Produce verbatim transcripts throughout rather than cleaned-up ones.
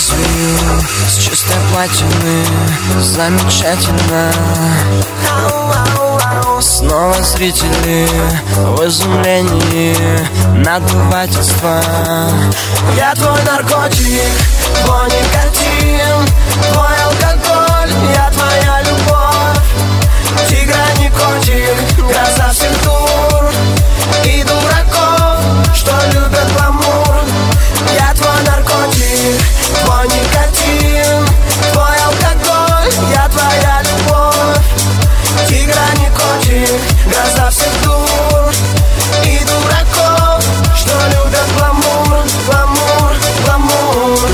трезвею с чистой платины. Замечательно. Снова зрители в изумлении надувательства. Я твой наркотик, твой никотин, твой алкоголь, я твоя любовь. Тигра не котик, гроза всех дур и дураков, что любят гламур. Я твой наркотик, твой никотин, твой алкоголь, я твоя любовь. Тигра не котик, гроза всех дур и дураков, что любят гламур, гламур, гламур.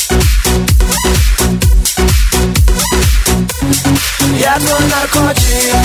Я твой наркотик,